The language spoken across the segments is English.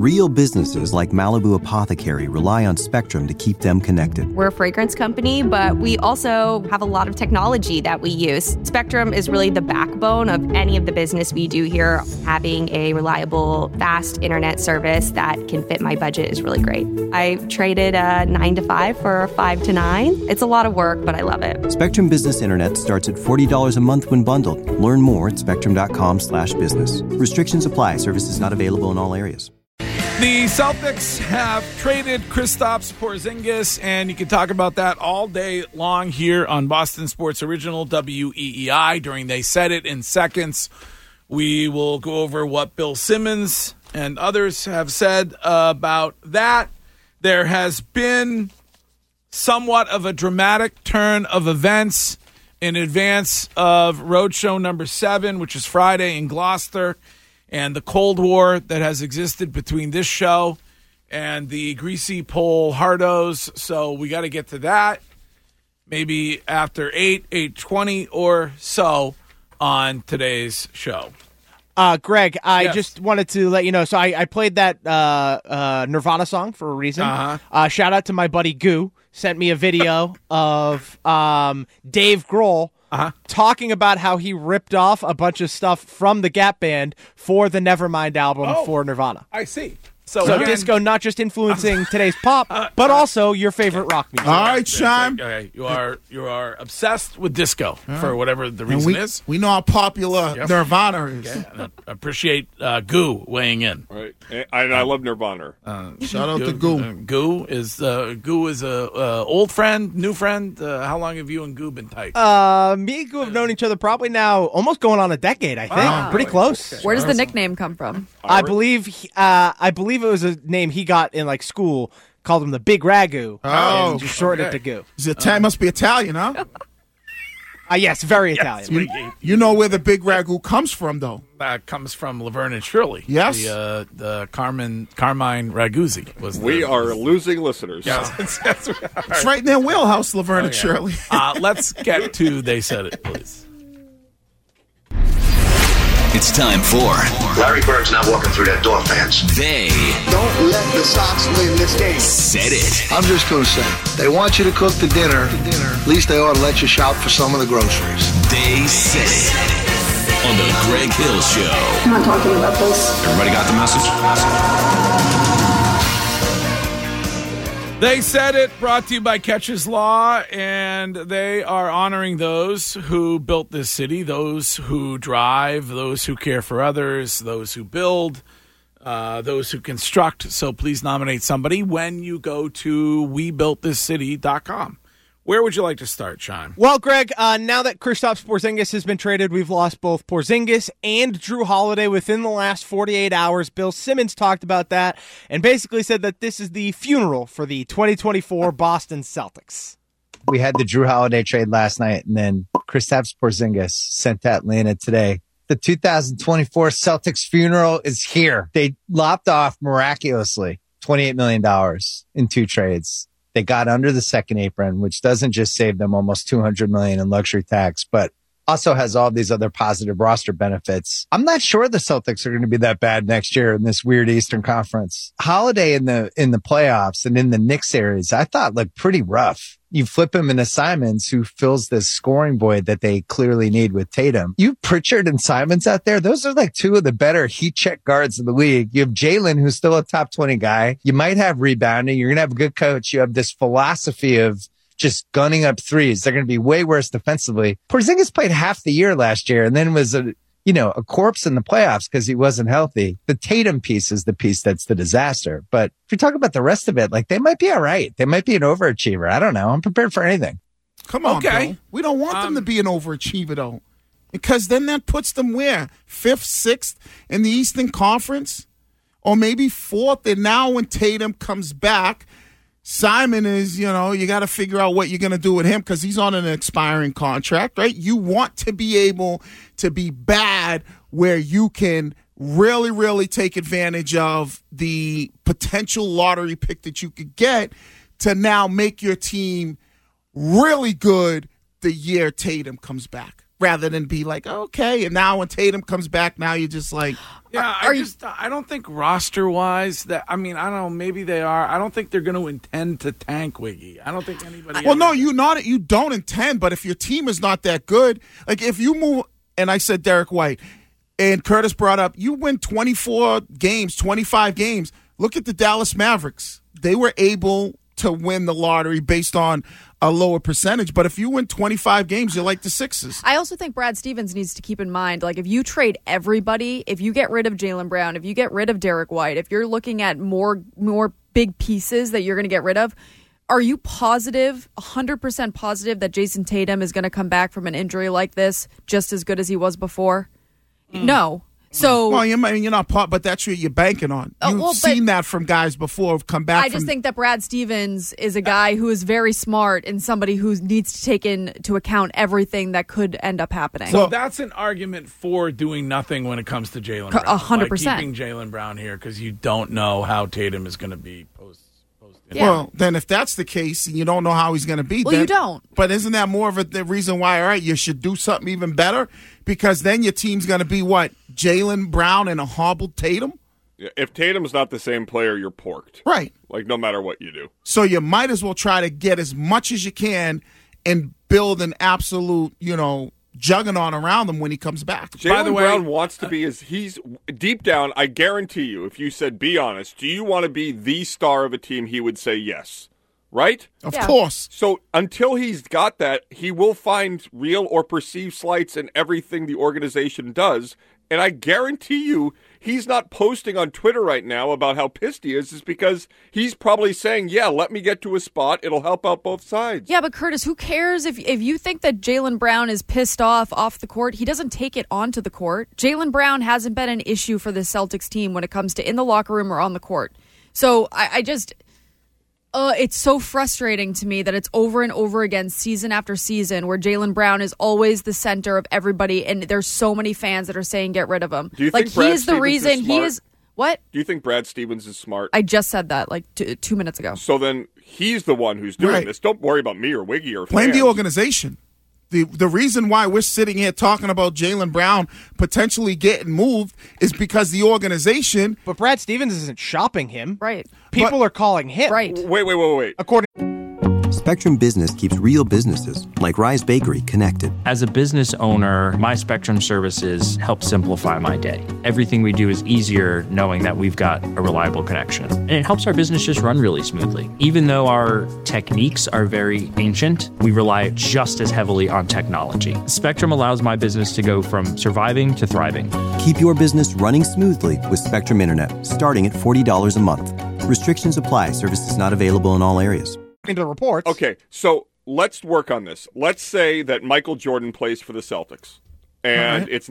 Real businesses like Malibu Apothecary rely on Spectrum to keep them connected. We're a fragrance company, but we also have a lot of technology that we use. Spectrum is really the backbone of any of the business we do here. Having a reliable, fast internet service that can fit my budget is really great. I traded a 9 to 5 for a 5 to 9. It's a lot of work, but I love it. Spectrum Business Internet starts at $40 a month when bundled. Learn more at spectrum.com/business. Restrictions apply. Services not available in all areas. The Celtics have traded Kristaps Porzingis, and you can talk about that all day long here on Boston Sports Original WEEI during They Said It in seconds. We will go over what Bill Simmons and others have said about that. There has been somewhat of a dramatic turn of events in advance of Roadshow number 7, which is Friday in Gloucester, and the Cold War that has existed between this show and the Greasy Pole Hardos. So we got to get to that maybe after 8:20 or so on today's show. Greg, I just wanted to let you know. So I played that Nirvana song for a reason. Shout out to my buddy Goo. Sent me a video of Dave Grohl talking about how he ripped off a bunch of stuff from the Gap Band for the Nevermind album for Nirvana. I see. So disco not just influencing today's pop, but also your favorite rock music. All right, Sean. Okay. You are obsessed with disco for whatever the reason is. We know how popular Nirvana is. Okay. I appreciate Goo weighing in. Right. And I love Nirvana. Shout out to Goo. Goo is a old friend, new friend. How long have you and Goo been tight? Me and Goo have known each other probably now almost going on a decade, I think. Pretty close. Okay. Where does the nickname come from? I believe it was a name he got in like school. Called him the Big Ragu. And just shortened it to Goo. Must be Italian, huh? Yes, very Italian. You know where the Big Ragu comes from, though. Comes from Laverne and Shirley. Yes. The Carmine Raguzzi was. We are losing listeners. Yes, it's right in their wheelhouse, Laverne and Shirley. Let's get to They Said It, please. It's time for Larry Bird's not walking through that door, fans. They Don't let the Sox win this game. Said It. I'm just going to say, they want you to cook the dinner. At least they ought to let you shop for some of the groceries. They Said It. On the Greg Hill Show. I'm not talking about this. Everybody got the message? They Said It, brought to you by Catches Law, and they are honoring those who built this city, those who drive, those who care for others, those who build, those who construct. So please nominate somebody when you go to WeBuiltThisCity.com. Where would you like to start, Sean? Well, Greg, now that Kristaps Porzingis has been traded, we've lost both Porzingis and Drew Holiday within the last 48 hours. Bill Simmons talked about that and basically said that this is the funeral for the 2024 Boston Celtics. We had the Drew Holiday trade last night, and then Kristaps Porzingis sent to Atlanta today. The 2024 Celtics funeral is here. They lopped off miraculously $28 million in 2 trades. They got under the second apron, which doesn't just save them almost $200 million in luxury tax, but also has all these other positive roster benefits. I'm not sure the Celtics are going to be that bad next year in this weird Eastern Conference. Holiday in the playoffs and in the Knicks series, I thought looked pretty rough. You flip him into Simons, who fills this scoring void that they clearly need with Tatum. You Pritchard and Simons out there, those are like 2 of the better heat check guards in the league. You have Jalen, who's still a top 20 guy. You might have rebounding. You're going to have a good coach. You have this philosophy of just gunning up threes. They're going to be way worse defensively. Porzingis played half the year last year and then was a corpse in the playoffs because he wasn't healthy. The Tatum piece is the piece that's the disaster. But if you talk about the rest of it, like they might be all right. They might be an overachiever. I don't know. I'm prepared for anything. Come on, Bill. We don't want them to be an overachiever, though. Because then that puts them where? 5th, 6th in the Eastern Conference? Or maybe 4th. And now when Tatum comes back, Simon is, you got to figure out what you're going to do with him because he's on an expiring contract, right? You want to be able to be bad where you can really, really take advantage of the potential lottery pick that you could get to now make your team really good the year Tatum comes back. rather than be like, okay. And now when Tatum comes back, now you're just like, yeah. I don't think roster wise that. I mean, I don't know. Maybe they are. I don't think they're going to intend to tank Wiggy. I don't think anybody. Well, no, you don't intend. But if your team is not that good, like if you move, and I said Derek White, and Curtis brought up, you win 24 games, 25 games. Look at the Dallas Mavericks. They were able to win the lottery based on a lower percentage. But if you win 25 games, you're like the Sixers. I also think Brad Stevens needs to keep in mind, like, if you trade everybody, if you get rid of Jaylen Brown, if you get rid of Derek White, if you're looking at more big pieces that you're going to get rid of, are you positive, 100% positive that Jason Tatum is going to come back from an injury like this just as good as he was before? No. So, well, you're not but that's what you're banking on. You've seen that from guys before who've come back. I just think that Brad Stevens is a guy who is very smart and somebody who needs to take into account everything that could end up happening. So that's an argument for doing nothing when it comes to Jaylen Brown. 100%. Keeping Jaylen Brown here because you don't know how Tatum is going to be post. Yeah. Well, then if that's the case, and you don't know how he's going to be, you don't. But isn't that more of the reason why, all right, you should do something even better? Because then your team's going to be what? Jaylen Brown and a hobbled Tatum? Yeah, if Tatum's not the same player, you're porked. Right. Like, no matter what you do. So you might as well try to get as much as you can and build an absolute, juggernaut around him when he comes back. Jaylen Brown wants to be he's deep down, I guarantee you, if you said, be honest, do you want to be the star of a team? He would say yes. Right? Of course. So until he's got that, he will find real or perceived slights in everything the organization does. And I guarantee you, he's not posting on Twitter right now about how pissed he is because he's probably saying, yeah, let me get to a spot. It'll help out both sides. Yeah, but Curtis, who cares if you think that Jaylen Brown is pissed off the court? He doesn't take it onto the court. Jaylen Brown hasn't been an issue for the Celtics team when it comes to in the locker room or on the court. So I just... it's so frustrating to me that it's over and over again, season after season, where Jaylen Brown is always the center of everybody, and there's so many fans that are saying get rid of him. Do you think Brad he's the Stevens reason is smart? he is what? Do you think Brad Stevens is smart? I just said that like 2 minutes ago. So then he's the one who's doing this. Don't worry about me or Wiggy or blame fans. the organization. The reason why we're sitting here talking about Jaylen Brown potentially getting moved is because the organization. But Brad Stevens isn't shopping him. Right. People are calling him. Right. Wait. Spectrum Business keeps real businesses like Rise Bakery connected. As a business owner, my Spectrum services help simplify my day. Everything we do is easier knowing that we've got a reliable connection. And it helps our business just run really smoothly. Even though our techniques are very ancient, we rely just as heavily on technology. Spectrum allows my business to go from surviving to thriving. Keep your business running smoothly with Spectrum Internet, starting at $40 a month. Restrictions apply. Services not available in all areas. Into the reports. Okay, so let's work on this. Let's say that Michael Jordan plays for the Celtics, and it's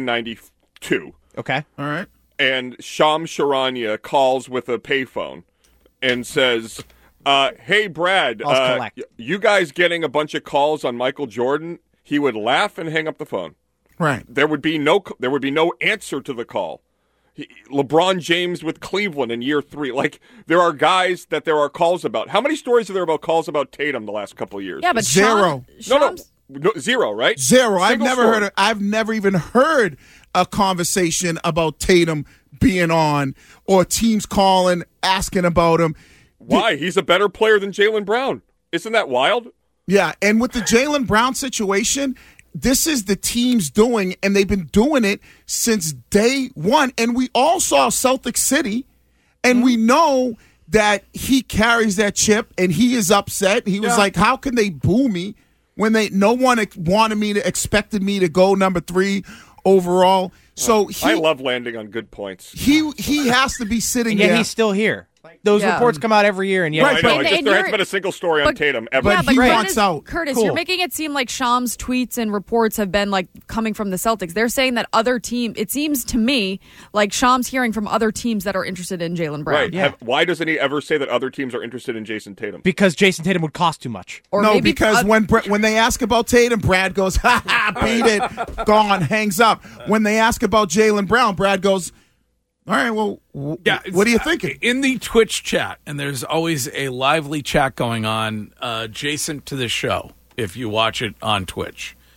1992. Okay. All right. And Shams Charania calls with a payphone and says, hey, Brad, you guys getting a bunch of calls on Michael Jordan? He would laugh and hang up the phone. Right. There would be no answer to the call. LeBron James with Cleveland in year 3. Like, there are guys that there are calls about. How many stories are there about calls about Tatum the last couple of years? Yeah, but zero. No, zero, right? Zero. I've never even heard a conversation about Tatum being on or teams calling, asking about him. Why? He's a better player than Jaylen Brown. Isn't that wild? Yeah, and with the Jaylen Brown situation, this is the team's doing, and they've been doing it since day one. And we all saw Celtic City, and we know that he carries that chip, and he is upset. He was like, how can they boo me when no one expected me to go number 3 overall? So I love landing on good points. He has to be sitting there. Yeah, he's still here. Those reports come out every year, and I know. There hasn't been a single story on Tatum ever. But he wants out. Curtis, you're making it seem like Shams' tweets and reports have been like coming from the Celtics. They're saying that other team. It seems to me like Shams hearing from other teams that are interested in Jaylen Brown. Right. Yeah. Why doesn't he ever say that other teams are interested in Jason Tatum? Because Jason Tatum would cost too much. Or no, because when they ask about Tatum, Brad goes, ha ha, beat it, gone, hangs up. When they ask about Jaylen Brown, Brad goes, all right, well, what are you thinking? In the Twitch chat, and there's always a lively chat going on adjacent to the show if you watch it on Twitch.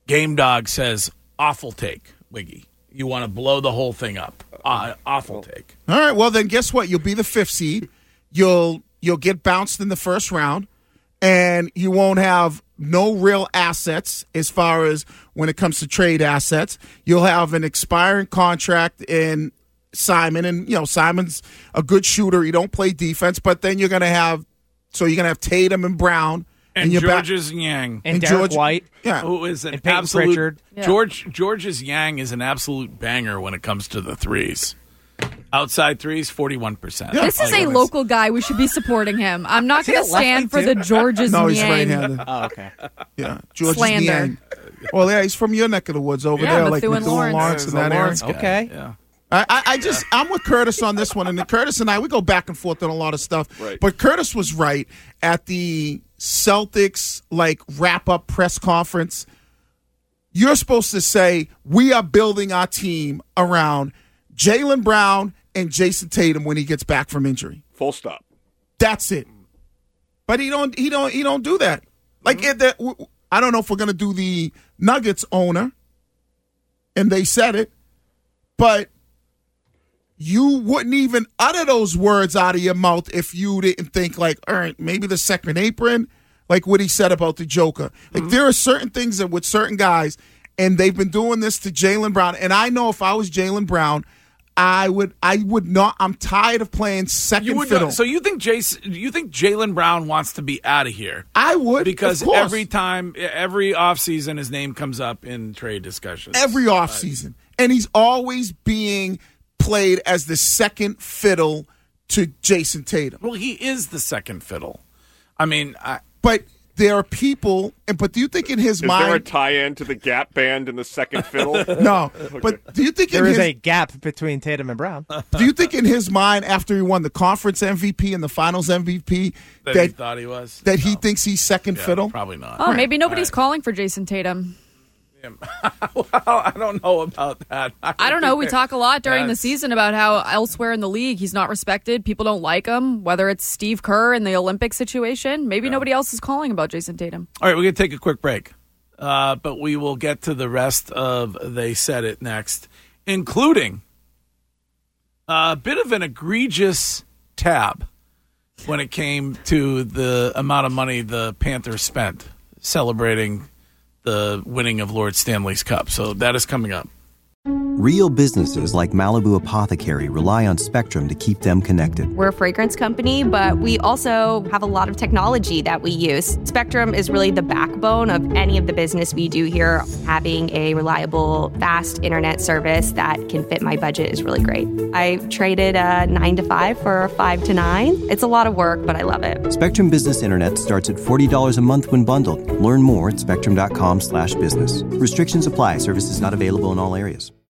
Game Dog says, awful take, Wiggy. You want to blow the whole thing up. Awful take. All right, well, then guess what? You'll be the 5th seed. You'll get bounced in the first round, and you won't have no real assets as far as when it comes to trade assets. You'll have an expiring contract in Simon, and Simon's a good shooter. He don't play defense, but then you're gonna have Tatum and Brown and Georges Yang and Derek White, who is an and Peyton absolute Pritchard. Yeah. Georges Yang is an absolute banger when it comes to the threes. Outside threes, 41%. Yeah. This is a local guy. We should be supporting him. I'm not going to stand for the Georges No, he's Yang. right-handed. Oh, okay. Yeah, Georges Slander. Yang. Well, yeah, he's from your neck of the woods over there, like Methuen-Lawrence in that area. Okay. Yeah. I'm with Curtis on this one, and Curtis and I, we go back and forth on a lot of stuff. Right. But Curtis was right at the Celtics wrap-up press conference. You're supposed to say, we are building our team around Jaylen Brown and Jason Tatum when he gets back from injury. Full stop. That's it. But he don't do that. I don't know if we're going to do the Nuggets owner, and they said it, but you wouldn't even utter those words out of your mouth if you didn't think all right, maybe the second apron, like what he said about the Joker. There are certain things that with certain guys, and they've been doing this to Jaylen Brown, and I know if I was Jaylen Brown, I would not. I'm tired of playing second fiddle. So you think Jaylen Brown wants to be out of here? I would, because of course. every offseason, his name comes up in trade discussions. Every offseason. And he's always being played as the second fiddle to Jason Tatum. Well, he is the second fiddle. I mean, but there are people, but do you think in his mind... Is there a tie-in to the Gap band and the second fiddle? No, but do you think there is a gap between Tatum and Brown? Do you think in his mind, after he won the conference MVP and the finals MVP, that he thought he was? That he thinks he's second fiddle? Probably not. Oh, maybe nobody's calling for Jason Tatum. Well, I don't know about that. I don't know. We talk a lot during the season about how elsewhere in the league he's not respected. People don't like him, whether it's Steve Kerr in the Olympic situation. Maybe nobody else is calling about Jason Tatum. All right, we're going to take a quick break. But we will get to the rest of They Said It next, including a bit of an egregious tab when it came to the amount of money the Panthers spent celebrating the winning of Lord Stanley's Cup. So that is coming up. Real businesses like Malibu Apothecary rely on Spectrum to keep them connected. We're a fragrance company, but we also have a lot of technology that we use. Spectrum is really the backbone of any of the business we do here. Having a reliable, fast internet service that can fit my budget is really great. I traded a 9 to 5 for a 5 to 9. It's a lot of work, but I love it. Spectrum Business Internet starts at $40 a month when bundled. Learn more at spectrum.com/business. Restrictions apply. Services not available in all areas.